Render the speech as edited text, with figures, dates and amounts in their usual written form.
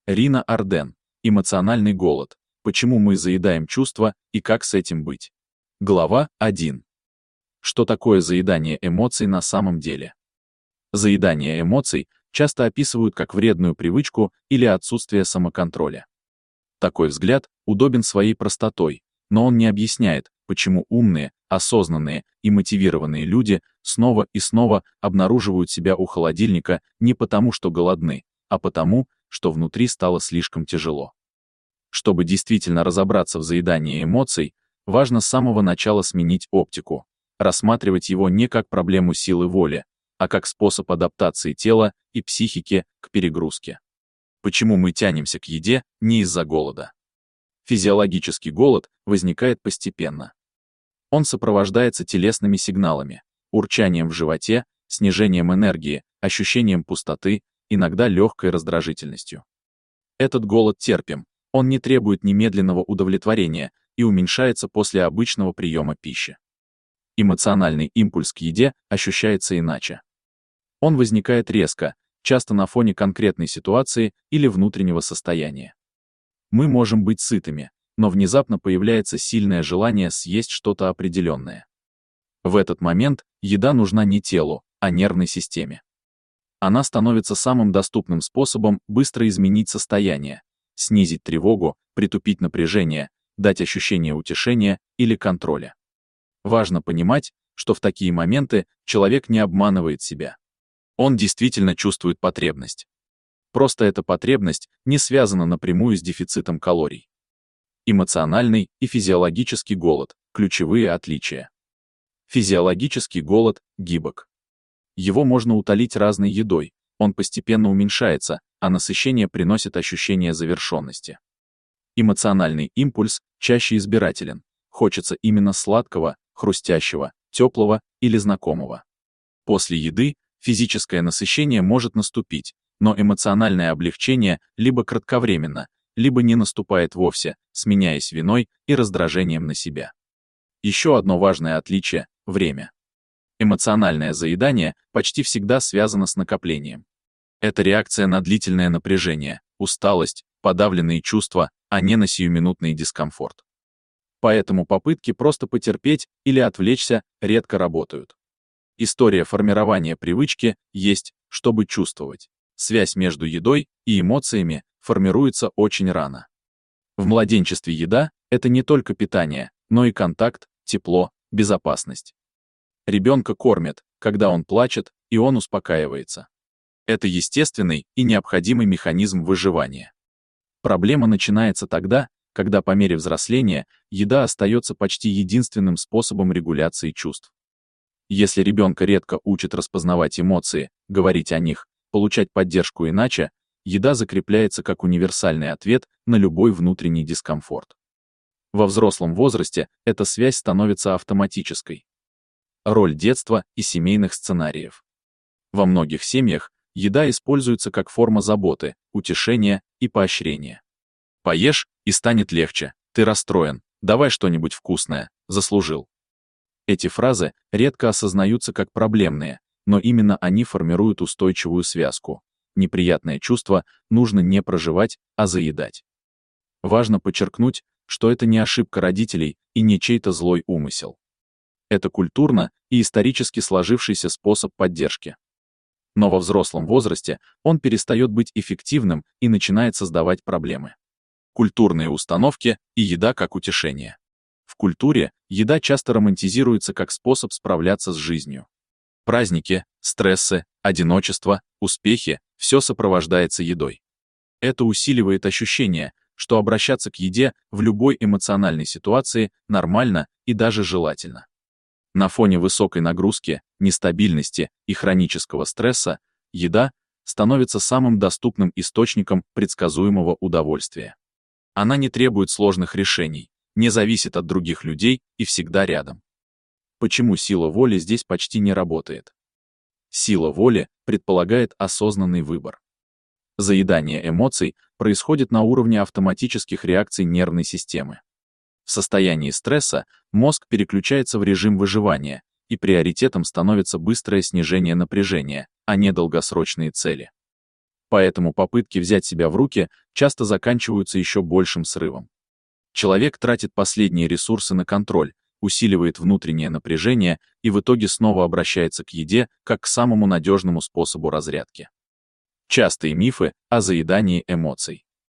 Рина Арден. Эмоциональный голод. Почему мы заедаем чувства и как с этим быть? Глава 1. Что такое заедание эмоций на самом деле? Заедание эмоций часто описывают как вредную привычку или отсутствие самоконтроля. Такой взгляд удобен своей простотой, но он не объясняет, почему умные, осознанные и мотивированные люди снова и снова обнаруживают себя у холодильника не потому, что голодны, а потому, что внутри стало слишком тяжело. Чтобы действительно разобраться в заедании эмоций, важно с самого начала сменить оптику, рассматривать его не как проблему силы воли, а как способ адаптации тела и психики к перегрузке. Почему мы тянемся к еде не из-за голода? Физиологический голод возникает постепенно. Он сопровождается телесными сигналами, урчанием в животе, снижением энергии, ощущением пустоты, иногда легкой раздражительностью. Этот голод терпим, он не требует немедленного удовлетворения и уменьшается после обычного приема пищи. Эмоциональный импульс к еде ощущается иначе. Он возникает резко, часто на фоне конкретной ситуации или внутреннего состояния. Мы можем быть сытыми, но внезапно появляется сильное желание съесть что-то определенное. В этот момент еда нужна не телу, а нервной системе. Она становится самым доступным способом быстро изменить состояние, снизить тревогу, притупить напряжение, дать ощущение утешения или контроля. Важно понимать, что в такие моменты человек не обманывает себя. Он действительно чувствует потребность. Просто эта потребность не связана напрямую с дефицитом калорий. Эмоциональный и физиологический голод – ключевые отличия. Физиологический голод гибок. Его можно утолить разной едой, он постепенно уменьшается, а насыщение приносит ощущение завершенности. Эмоциональный импульс чаще избирателен. Хочется именно сладкого, хрустящего, теплого или знакомого. После еды физическое насыщение может наступить, но эмоциональное облегчение либо кратковременно, либо не наступает вовсе, сменяясь виной и раздражением на себя. Еще одно важное отличие – время. Эмоциональное заедание почти всегда связано с накоплением. Это реакция на длительное напряжение, усталость, подавленные чувства, а не на сиюминутный дискомфорт. Поэтому попытки просто потерпеть или отвлечься редко работают. История формирования привычки есть, чтобы чувствовать. Связь между едой и эмоциями формируется очень рано. В младенчестве еда – это не только питание, но и контакт, тепло, безопасность. Ребенка кормят, когда он плачет, и он успокаивается. Это естественный и необходимый механизм выживания. Проблема начинается тогда, когда по мере взросления еда остается почти единственным способом регуляции чувств. Если ребенка редко учат распознавать эмоции, говорить о них, получать поддержку иначе, еда закрепляется как универсальный ответ на любой внутренний дискомфорт. Во взрослом возрасте эта связь становится автоматической. Роль детства и семейных сценариев. Во многих семьях еда используется как форма заботы, утешения и поощрения. Поешь, и станет легче, ты расстроен, давай что-нибудь вкусное, заслужил. Эти фразы редко осознаются как проблемные, но именно они формируют устойчивую связку. Неприятное чувство нужно не проживать, а заедать. Важно подчеркнуть, что это не ошибка родителей и не чей-то злой умысел. Это культурно и исторически сложившийся способ поддержки. Но во взрослом возрасте он перестает быть эффективным и начинает создавать проблемы. Культурные установки и еда как утешение. В культуре еда часто романтизируется как способ справляться с жизнью. Праздники, стрессы, одиночество, успехи – все сопровождается едой. Это усиливает ощущение, что обращаться к еде в любой эмоциональной ситуации нормально и даже желательно. На фоне высокой нагрузки, нестабильности и хронического стресса еда становится самым доступным источником предсказуемого удовольствия. Она не требует сложных решений, не зависит от других людей и всегда рядом. Почему сила воли здесь почти не работает? Сила воли предполагает осознанный выбор. Заедание эмоций происходит на уровне автоматических реакций нервной системы. В состоянии стресса мозг переключается в режим выживания, и приоритетом становится быстрое снижение напряжения, а не долгосрочные цели. Поэтому попытки взять себя в руки часто заканчиваются еще большим срывом. Человек тратит последние ресурсы на контроль, усиливает внутреннее напряжение и в итоге снова обращается к еде как к самому надежному способу разрядки. Частые мифы о заедании эмоций.